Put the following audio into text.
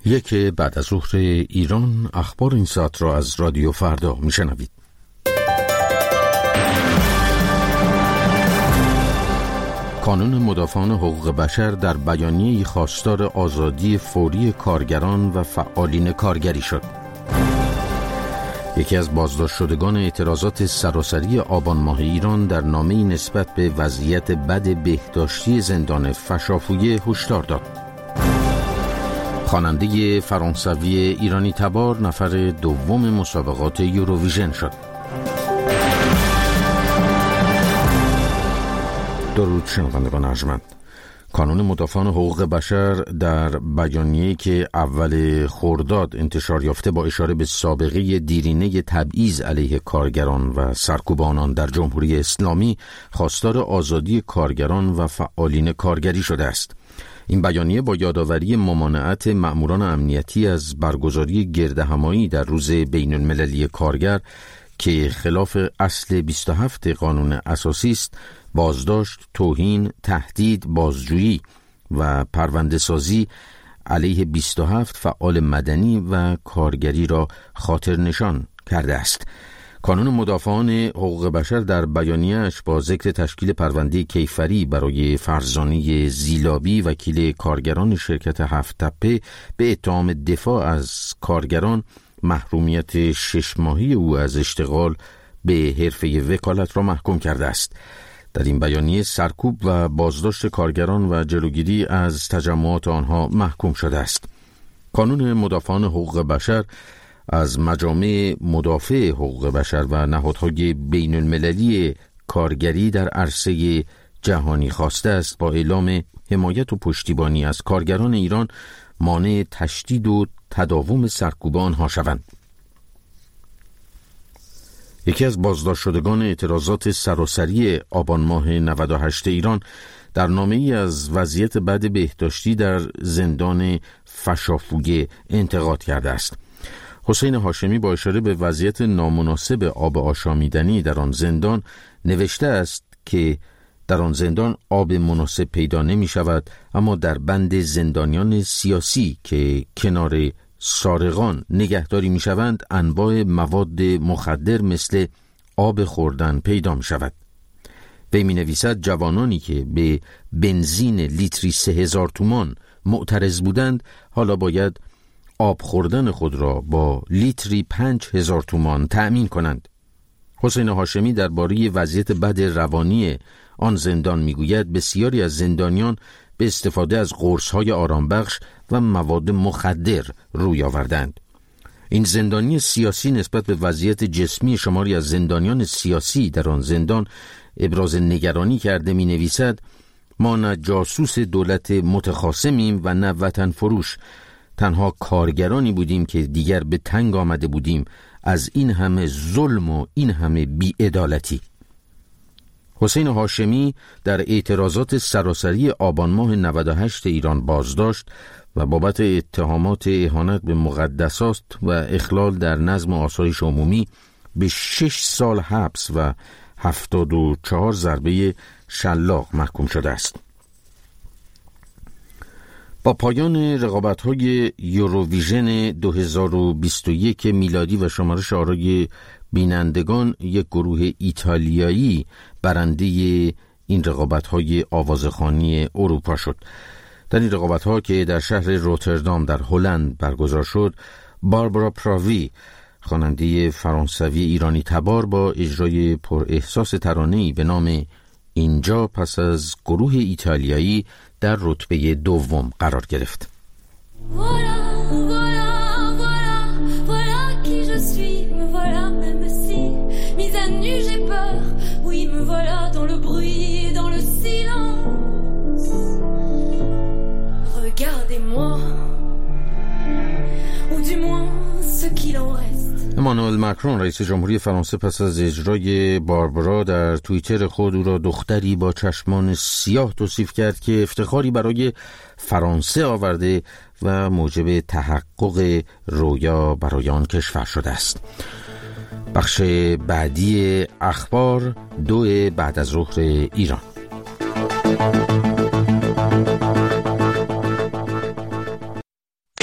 یک بعد از ظهر ایران، اخبار این ساعت را از رادیو فردا میشنوید. کانون مدافعان حقوق بشر در بیانیه‌ای خواستار آزادی فوری کارگران و فعالین کارگری شد. یکی از بازداشت شدگان اعتراضات سراسری آبان ماه ایران در نامه‌ای نسبت به وضعیت بد بهداشتی زندان فشافویه هشدار داد. خواننده فرانسوی ایرانی تبار نفر دوم مسابقات یوروویژن شد. درود شنوندگان ارجمند. کانون مدافعان حقوق بشر در بیانیه‌ای که اول خرداد انتشار یافته با اشاره به سابقه دیرینه تبعیض علیه کارگران و سرکوبانان در جمهوری اسلامی خواستار آزادی کارگران و فعالین کارگری شده است. این بیانیه با یادآوری ممانعت مأموران امنیتی از برگزاری گردهمایی در روز بین المللی کارگر که خلاف اصل 27 قانون اساسی است، بازداشت، توهین، تهدید، بازجویی و پرونده‌سازی علیه 27 فعال مدنی و کارگری را خاطر نشان کرده است. کانون مدافعان حقوق بشر در بیانیه‌اش با ذکر تشکیل پرونده کیفری برای فرزانه زیلابی وکیل کارگران شرکت هفت تپه به اتهام دفاع از کارگران، محرومیت 6 ماهی او از اشتغال به حرفه وکالت را محکوم کرده است. در این بیانیه سرکوب و بازداشت کارگران و جلوگیری از تجمعات آنها محکوم شده است. کانون مدافعان حقوق بشر از مجامع مدافع حقوق بشر و نهادهای بین المللی کارگری در عرصه جهانی خواسته است با اعلام حمایت و پشتیبانی از کارگران ایران مانع تشدید و تداوم سرکوب آنها شوند. یکی از بازداشت شدگان اعتراضات سراسری آبان ماه 98 ایران در نامه‌ای از وضعیت بد بهداشتی در زندان فشافویه انتقاد کرده است. حسین هاشمی با اشاره به وضعیت نامناسب آب آشامیدنی در آن زندان نوشته است که در آن زندان آب مناسب پیدا نمی شود، اما در بند زندانیان سیاسی که کنار سارقان نگهداری می شوند انواع مواد مخدر مثل آب خوردن پیدا می شود. وی می نویسد جوانانی که به بنزین لیتری 3000 تومان معترض بودند حالا باید آب خوردن خود را با لیتری 5000 تومان تأمین کنند. حسین هاشمی درباره وضعیت بد روانی آن زندان میگوید بسیاری از زندانیان به استفاده از قرص‌های آرامبخش و مواد مخدر روی آوردند. این زندانی سیاسی نسبت به وضعیت جسمی شماری از زندانیان سیاسی در آن زندان ابراز نگرانی کرده می نویسد ما نه جاسوس دولت متخاصمیم و نه وطن فروش، تنها کارگرانی بودیم که دیگر به تنگ آمده بودیم از این همه ظلم و این همه بی‌عدالتی. حسین هاشمی در اعتراضات سراسری آبان ماه 98 ایران بازداشت و بابت اتهامات اهانت به مقدسات و اخلال در نظم و آسایش عمومی به 6 سال حبس و 74 ضربه شلاق محکوم شده است. با پایان رقابت‌های یوروویژن 2021 میلادی و شمارش آرای بینندگان، یک گروه ایتالیایی برنده این رقابت‌های آوازخوانی اروپا شد. در این رقابت‌ها که در شهر روتردام در هلند برگزار شد، باربارا پراوی، خواننده فرانسوی ایرانی تبار، با اجرای پر احساس ترانه‌ای به نام اینجا پس از گروه ایتالیایی در رتبه دوم قرار گرفت. امانوئل مکرون رئیس جمهوری فرانسه پس از اجرای باربارا در توییتر خود او را دختری با چشمان سیاه توصیف کرد که افتخاری برای فرانسه آورده و موجب تحقق رویا برای آن کشور شده است. بخش بعدی اخبار 2 بعد از ظهر ایران.